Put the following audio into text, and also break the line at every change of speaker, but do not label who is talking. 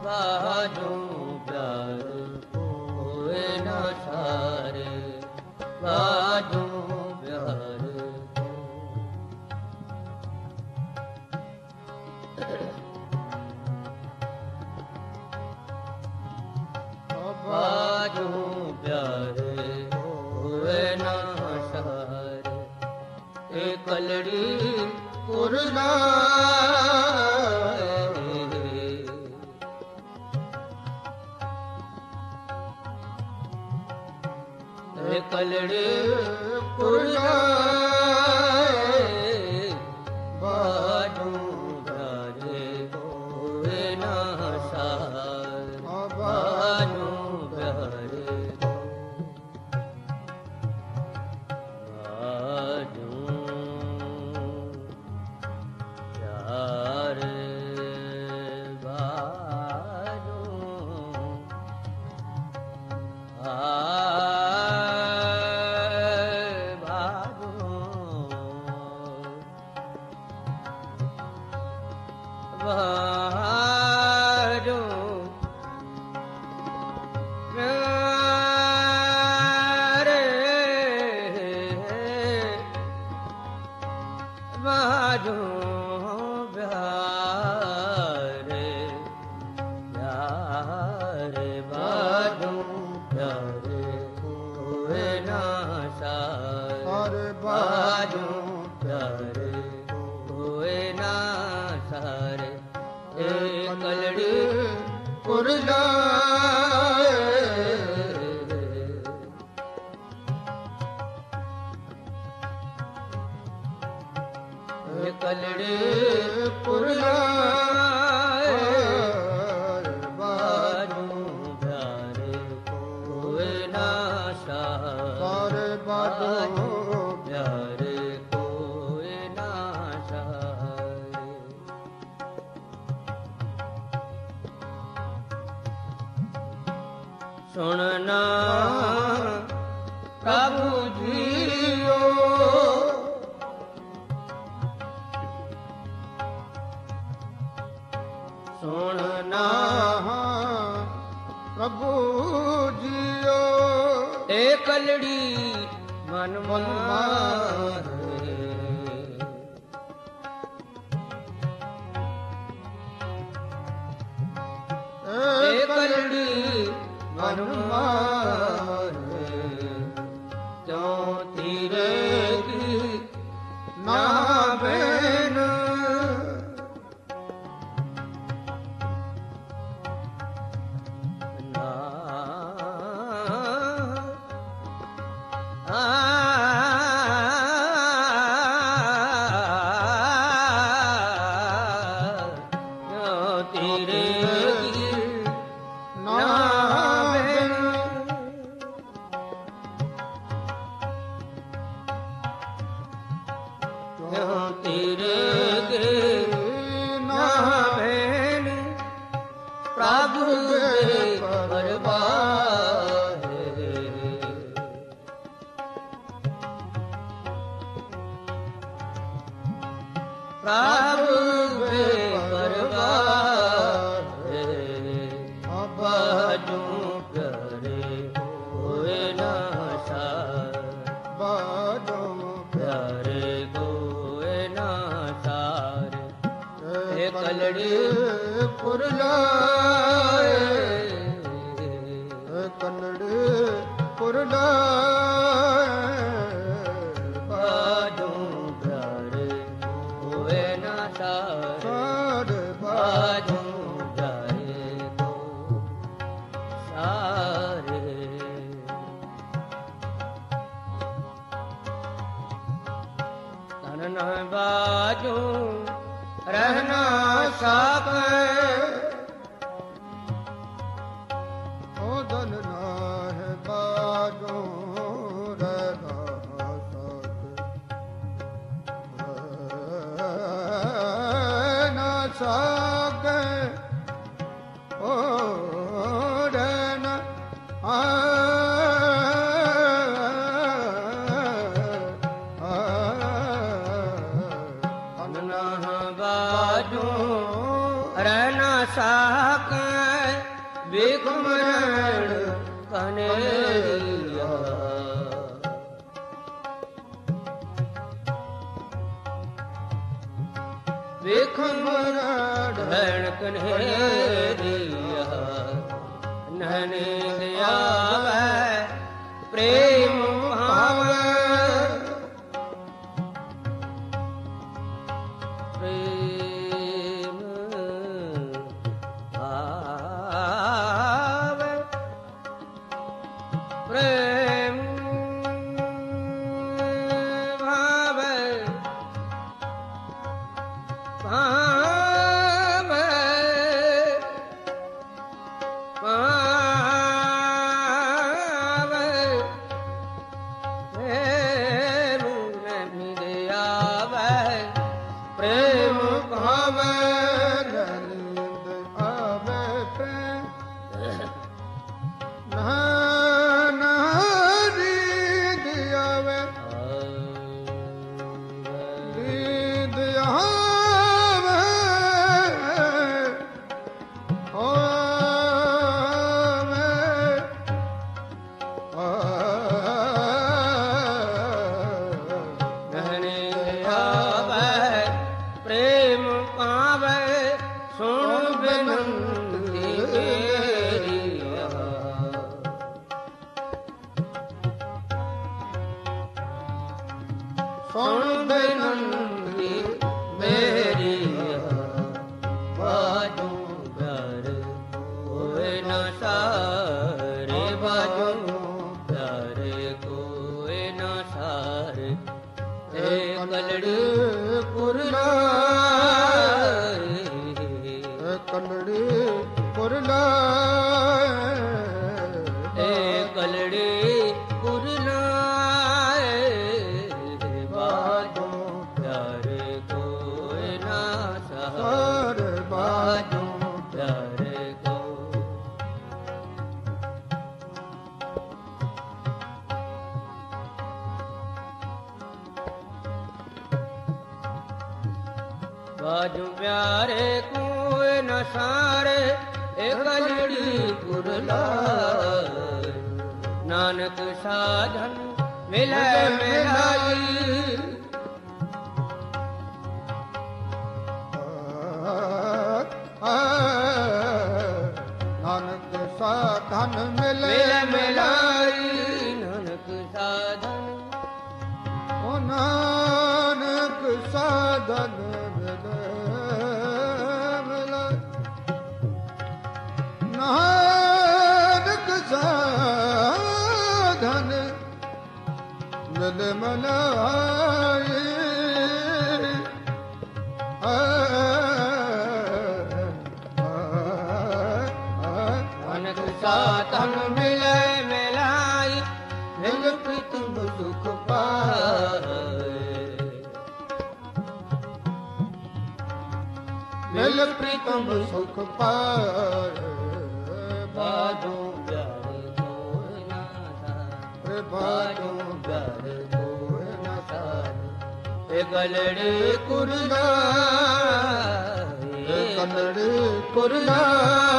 ਬਾਜੂ ਪਿਆਰ ਹੋਏ ਨਾ ਸਾਰੇ, ਬਾਜੂ ਪਿਆਰ ਬਾਜੂ ਪਿਆਰੇ ਹੋਏ ਨਾ ਸਾਰੇ, ਇਹ ਕਲੜੀ ਪੁਰਨਾ ਕਲੜੇ ਪੁਰਨਾਏ, ਬਾਜੂ ਪਿਆਰੇ ਹੋਏ ਨਾ ਸਾਰੇ, ਬਾਜੂ ਪਿਆਰੇ ਬਾਜੂ ਪਿਆਰੇ ਬਾਜੂ ਬਾਜੂ ਪਿਆਰੇ ਬਾਜੂ ਪਿਆਰੇ ਪਿਆਰੇ ਬਾਜੂ ਪਿਆਰੇ ਹੋਏ ਨਾ ਸਾਰੇ, ਬਾਜੂ ਪਿਆਰੇ ਹੋਏ ਨਾ ਸਾਰੇ, ਇਹ ਕਲੜੀ ਪੁਰਨਾਏ, ਇਹ ਕਲੜੀ ਪੁਰਨਾਏ, ਬਾਜੂ ਪਿਆਰੇ ਹੋਏ ਨਾ ਸਾਰੇ, ਬਾਜੂ ਪਿਆਰੇ ਹੋਏ ਨਾ ਸਾਰੇ। ਸੁਣਨਾ ਪ੍ਰਭੂ ਜੀਓ, ਸੁਣਨਾ ਪ੍ਰਭੂ ਜੀਓ, ਇਹ ਕਲੜੀ ਮਨ ਮਾਰੇ, ਇਹ ਕਲੜੀ ਮਨ ਮਾਰੇ, ਕਿਉਂ ਤੀਰੇ ਕੀ ਨਾ ਬੈਨ, ਤੇਰੇ ਨਾ ਬੈਨ, ਕਿਉਂ ਤੇਰੇ ਨਾ ਬੈਨ, ਪ੍ਰਭੂ ਦੇ ਪਰਵਾਰੇ, ਪ੍ਰਭੂ ਦੇ ਪਰਵਾਰੇ, ਬਾਜੂ ਪਿਆਰੇ ਹੋਏ ਨਾ ਸਾਰੇ, ਬਾਜੂ ਪਿਆਰੇ ਹੋਏ ਨਾ ਸਾਰੇ, ਇਹ ਕਲੜੀ ਪੁਰਨਾਏ, ਇਹ ਕਲੜੀ ਪੁਰਨਾਏ, ਬਾਜੂ ਪਿਆਰੇ ਹੋਏ ਨਾ ਸਾਰੇ, ਬਾਜੂ ਪਿਆਰੇ ਸਾਰੇ। ਤਨ ਬਾਜੂ ਰਹਿਣਾ ਸਾਕੇ, ਉਹ ਦਨ ਨਾ ਹੈ ਬਾਜੂ ਰਹਿਣਾ ਸਾਕੇ, ਨਾ ਸਾਕੇ ਓ ਰਹਿਣਾ ਬਾਜੂ ਰਹਿ ਨਾ ਸਾਕੇ,
ਵੇਖ ਮਰਣ ਕਨੇਰੀਆ ਵੇਖ ਮਰਣ ਕਨੇਰੀਆ ਨੈਣੇ ਆਵੈ ਪ੍ਰੇਮ ਭਾਵੈ ਪ੍ਰੇਮ ਭਾਵੈ ਪ੍ਰੇਮ ਭਾਵੈ ਭਾਵੈ ਪ੍ਰੇਮ ਭਾਵੈ
ਨੀਂਦ ਆਵੇ ਪ੍ਰੇਮ ਨਾ ਨੀਂਦ ਆਵੇ ਨੀਂਦ ਆਵੇ
ਪ੍ਰੇਮ ਪਾਵੈ ਸੁਣ ਬੇਨੰਤੀ ਮੇਰੀਆ ਸੁਣ ਬੇਨੰਤੀ ਮੇਰੀਆ ਬਾਜੂ ਘਰ ਹੋਏ ਨਾ ਸਾਰੇ ਬਾਜੂ ਘਰ ਕੋਏ ਨਾ ਸਾਰੇ ਏ ਕਲੜੀ
ਕਲੜੀ ਪੁਰਲਾਏ
ਏ ਕਲੜੀ ਪੁਰਲਾਏ ਬਾਜੂ ਪਿਆਰੇ ਕੋਏ ਨਾ ਸਾਰੇ ਬਾਜੂ ਪਿਆਰੇ ਕੋ ਬਾਜੂ ਪਿਆਰੇ ਕੋਏ ਨ ਸਾਰੇ ਏ ਕਲੜੀ ਪੁਰਲਾਏ ਨਾਨਕ ਸਾਧਨ ਮਿਲੈ ਮਿਲਾਈ
ਨਾਨਕ ਸਾਧਨ ਮਿਲੇ
ਮਿਲਾਈ ਨਾਨਕ ਸਾਧਨ
ਓ ਨਾਨਕ ਸਾਧਨ ਨਾਨਕ ਸਾਧਨ ਮਿਲ ਮਨਾਈ
ਨਾਨਕ ਸਾਧਨ ਮਿਲੇ ਮਿਲਾਈ ਮਿਲ ਪ੍ਰੀਤਮ ਸੁਖ ਪਾਏ
ਮਿਲ ਪ੍ਰੀਤਮ ਸੁਖ ਪਾਏ
ਬਾਜੂ ਪਿਆਰੇ ਕੋਏ ਨਾ ਸਾਰੇ ਬਾਜੂ ਪਿਆਰੇ ਕੋਏ ਨਾ ਸਾਰੇ ਏ ਗਲੜੇ ਕੁਰਲਾ
ਕਲੜੀ ਕੁਰਲਾ